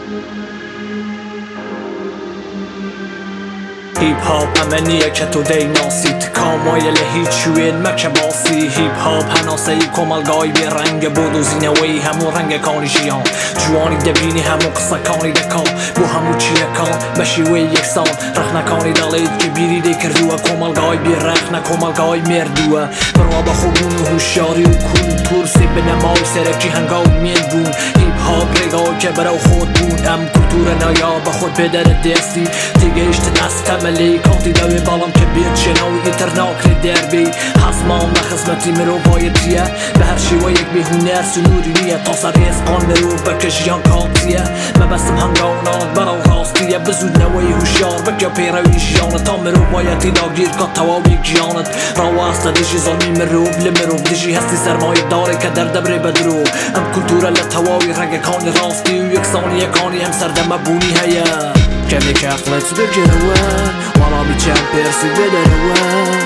هیپ هاپ امنیه که تو دی ناسید کامایل هیچ وین مکه باسی هیپ هاپ هناسه ای کمالگای بی رنگ بود و زینوی همون رنگ کانی جیان جوانی دبینی همون قصه کانی دکان بو همون چیه کان بشیوی یکسان رخنکانی دالید که بیری دی کردوه کمالگای بی رخنه کمالگای مردوه بروا بخوبون و هوشیاری و کلتور سی بنمای سرکی هنگاو مین بون هیپ هاپ رگای که برو خود بون ام کلتور نایا به خود بدر دستی دیگه اشت دست ملی کانتی دوی بالام که بیت شنوی ایترناکر دربی حسمان به خدمتی مرو بایدیه به هر شیوه یک به هنر سنوری نیه تا سر اسقان مرو بکشیان کانتیه مبستم هنگاونان برو راستیه بزود نوی هوشیار بکیا پیروی شیانت تا مرو بایدی داگیر که تواوی گیانت راواسته دیجی ظلمی مرو بلمرو دیجی هستی سرمایه داره که در دبر بدرو ام کلتور لطواوی رگ کانی راستی و یکسانی کانی هم سردم بونی هیا کمی که اخلت بگروه والا بیچم پرسی بدروه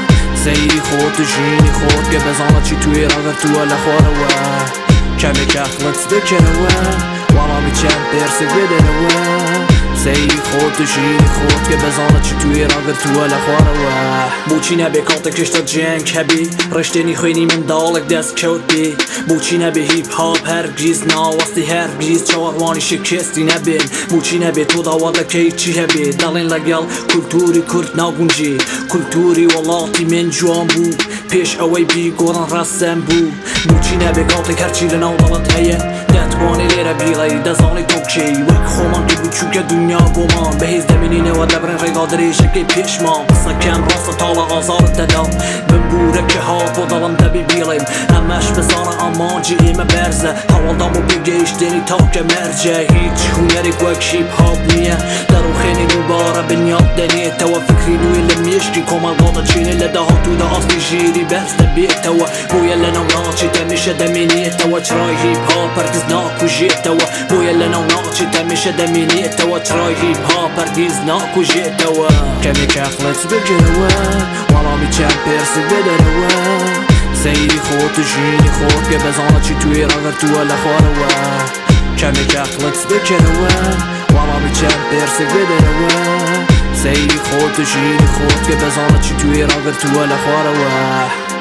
زیری خود تو جینی خود که بزانه چی توی را گر تو لخوروه کمی که اخلت بگروه والا بیچم پرسی بدروه زیری خود تو جینی خود که بزانه چی توی را گر تو لخوروه بوچی نبی کانت کشتا جنگ هبی رشته نیخوینی من دالک دست کود بی بوچی نبی هیپ هاپ هرگیز ناواستی هرگیز چواروانی شکستی نبین بوچی نبی تو داواده که چی هبی دالین لگل کلتوری کرد ناگونجی کلتوری ولاتی من جوان بو پیش اوی بی گوران رسم بو بوچی نبی کانت هرچی لناو دالت هیه دتوانی لیره بیغی دزانی توکی وک خومان که بچو که دنیا گمان به هیز دمینینه و دبرن رگادری شکی پیشمان قصه کم راست تالا آزارت دادم بمبوره که ها بودالم دبی بیلیم همش بزانه امان جیمه برزه حوالدامو بگیش دینی تا که مرجه هیچ هنری وک هیپ هاپ نیه درو خیلی دوباره بنیاد دنیه توا فکری نوی لمیشکی کمال گادا چینی لده ها تو ده آستی جیری برز دبیه توا بویا لنو ناچی تمیشه دمینیه توا چرای هیپ هاپ پرگز ناکو جیه توا بویا لنو ناچی تمیشه دمینیه توا چرای هیپ هاپ پرگز ناکو جیه توا کمی که اخلت بگروه والا بیچم پرسی بدروه زیری خود تو جینی خود که بزانه چی توی را گر تو لخوروه کمی که اخلت بگروه والا بیچم پرسی بدروه زیری خود تو جینی خود که بزانه چی توی را گر تو لخوروه